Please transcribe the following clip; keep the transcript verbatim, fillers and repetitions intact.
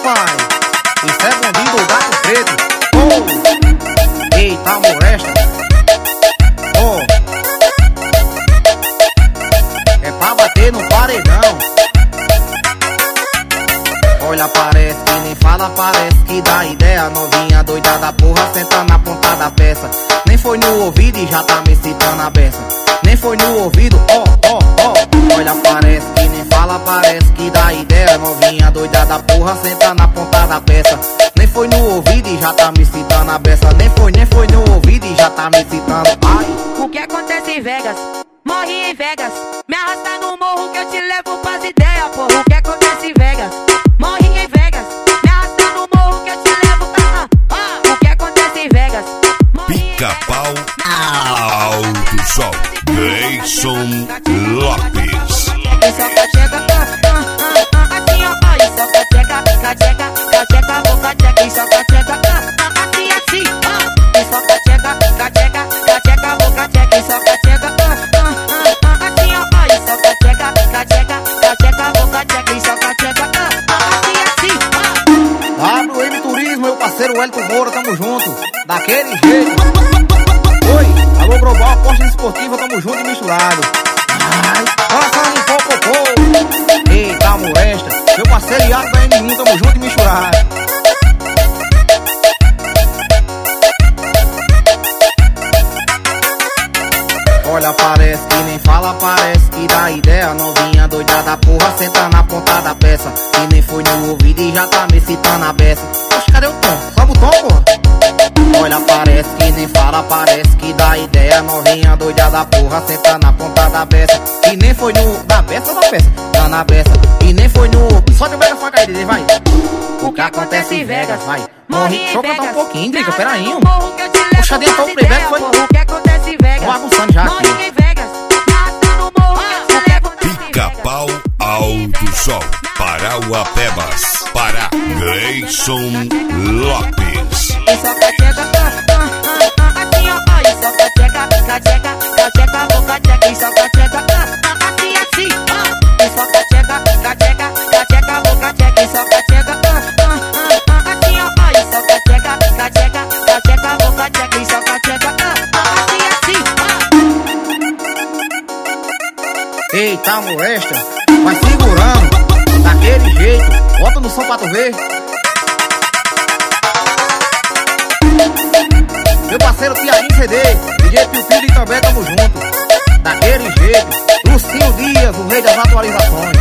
pai. Isso é bandido ou gato preto. Oh, eita molesta. Oh, é pra bater no paredão. Olha, parece que nem fala, parece que dá ideia. Novinha doida da porra, senta na ponta da peça. Nem foi no ouvido e já tá me citando a beça. Nem foi no ouvido, ó, ó, ó. Olha, parece que nem fala, parece que dá ideia. Novinha doida da porra, senta na ponta da peça. Nem foi no ouvido e já tá me citando a beça. Nem foi, nem foi no ouvido e já tá me citando. Ai, o que acontece em Vegas, morre em Vegas. Me arrasta no morro que eu te levo pras ideias, porra. O que acontece em Vegas, morre em Vegas. Me arrasta no morro que eu te levo pra lá. Ah, o que acontece em Vegas, Pica-Pau Alto Sol, Gleison Lopes. Isso é cacheca, assim ó, ó. Isso é cacheca, cacheca, cacheca, boca checa. Isso é cacheca, assim, assim, ó. Isso é cacheca, cacheca, cacheca, boca checa. Isso é cacheca, assim ó, ó. Isso é cacheca, cacheca, cacheca, boca checa. Isso é cacheca, assim, assim, ó. W M Turismo, meu parceiro Elton Moura, tamo junto, daquele jeito. Oi, alô Global Apostas Esportivas, tamo junto e misturado. Ai, passando em popopô. Eita molesta, meu parceiro Iago da M um, tamo junto e misturado. Olha, parece que nem fala, parece que dá ideia. Novinha doida da porra, senta na ponta da peça. E nem foi no ouvido e já tá me citando a beça. Oxe, cadê o tom? Sobe o tom, porra. Olha, parece que nem fala, parece que dá ideia. Novinha doida da porra, senta na ponta da beça. E nem foi no... da beça ou da peça? Tá na beça. E nem foi no... Só de o mega faca aí, D J, vai. O que acontece em Vegas, vai. morre em Deixa eu cantar um Vegas. pouquinho, Drica, peraí. Puxa adiantou o playback, foi? O que acontece em Vegas, Tô bagunçando já morre aqui. em Vegas. Arrasta no morro que eu te levo pra Pica-Pau Alto Sol, Parauapebas, para Gleison Lopes. Isso é cacheca, assim ó, ó. Isso é cacheca, cacheca, cacheca, boca checa. Isso é cacheca, assim, assim, ó. Isso é cacheca, cacheca, cacheca, boca checa. Isso é cacheca, assim ó, ó. Isso é cacheca, cacheca, cacheca, boca checa. Isso é cacheca, assim, assim, ó. Eita molesta, vai segurando, daquele jeito. Bota no som pra tu ver. Meu parceiro Tiaguinho C D, D J Piu Piu e também tamo junto, daquele jeito. Lucinho Dias, o rei das atualizações.